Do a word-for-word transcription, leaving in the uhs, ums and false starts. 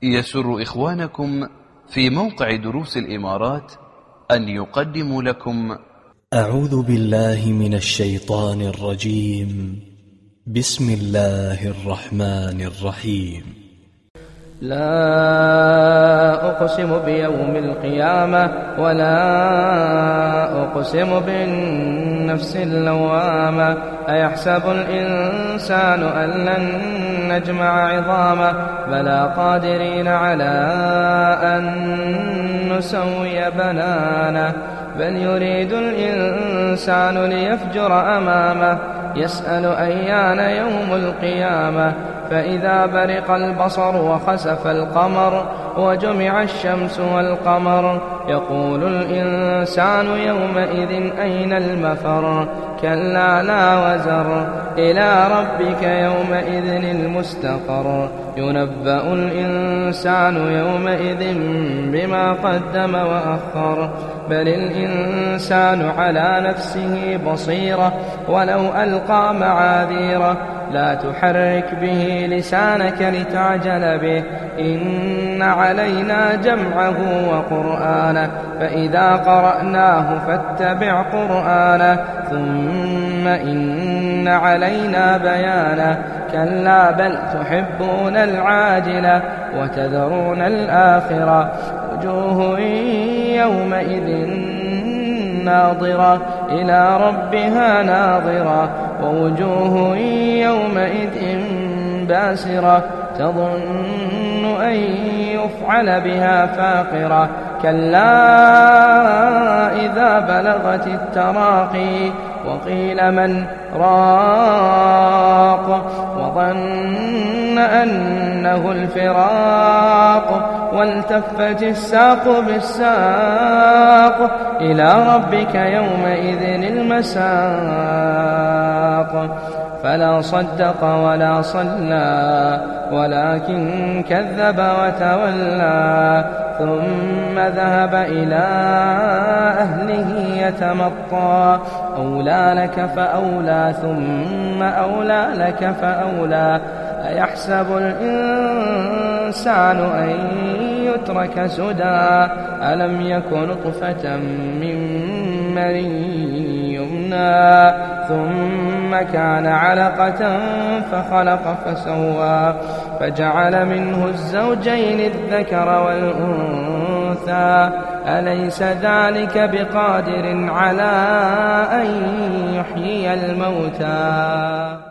يسر إخوانكم في موقع دروس الإمارات أن يقدموا لكم أعوذ بالله من الشيطان الرجيم. بسم الله الرحمن الرحيم. لا أقسم بيوم القيامة ولا أقسم بالنفس اللوامة. أيحسب الإنسان أن لن نجمع عظامه بلى قادرين على أن نسوي بنانه. بل يريد الإنسان ليفجر أمامه يسأل أيان يوم القيامة. فإذا برق البصر وخسف القمر وجمع الشمس والقمر يقول الإنسان يومئذ أين المفر. كلا لا وزر إلى ربك يومئذ المستقر. ينبأ الإنسان يومئذ بما قدم وأخر. بل الإنسان على نفسه بصيرة ولو ألقى معاذيره. لا تحرك به لسانك لتعجل به إن علينا جمعه وقرآنه. فإذا قرأناه فاتبع قرآنه ثم إن علينا بيانه. كلا بل تحبون العاجلة وتذرون الآخرة. وجوه يومئذ ناظرة إلى ربها ناظرة ووجوه يومئذ باسرة تظن أن يفعل بها فاقرة. كلا إذا بلغت التراقي وقيل من راق وظن أنه الفراق والتفت الساق بالساق إلى ربك يومئذ المساق. فلا صدق ولا صلى ولكن كذب وتولى ثم ذهب إلى أهله يتمطى. أولى لك فأولى ثم أولى لك فأولى. أيحسب الإنسان أن يترك سدى ألم يك نطفة من مني يمنى ثم كان علقة فخلق فسوى فجعل منه الزوجين الذكر والأنثى. أليس ذلك بقادر على أن يحيي الموتى؟